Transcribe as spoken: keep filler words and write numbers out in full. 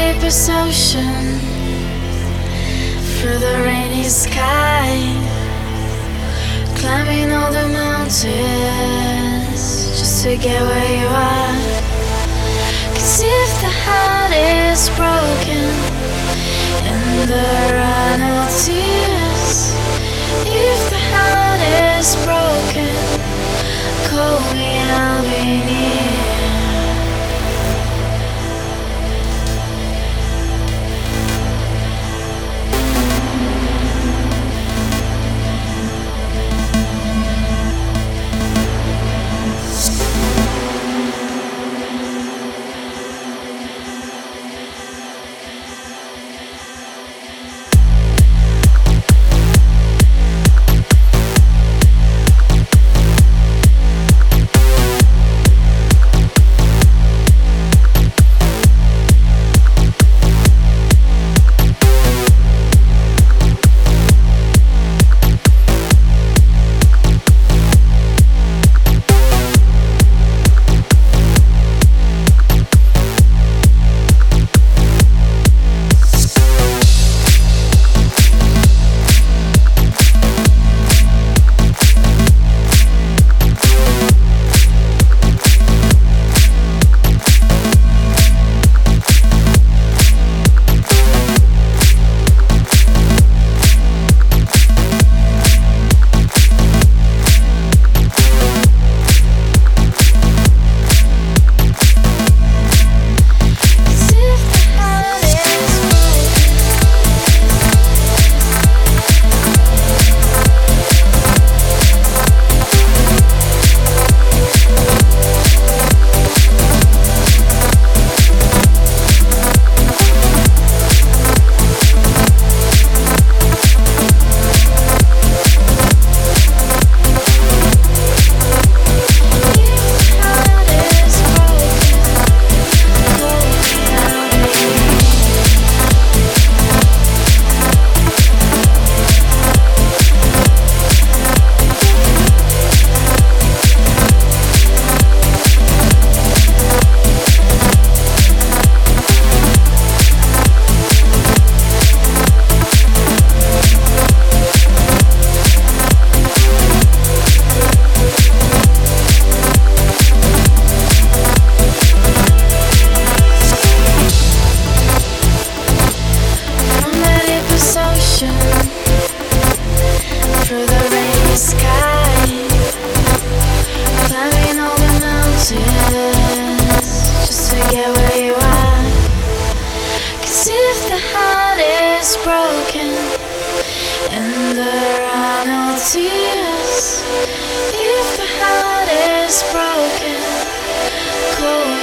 deepest ocean, through the rainy sky, climbing all the mountains just to get where you are. 'Cause if the heart is broken and there are no tears, if the heart is broken, call me, I'll be near. Through the rainy sky, climbing all the mountains just to get where you are. 'Cause if the heart is broken and there are no tears, if the heart is broken, cold.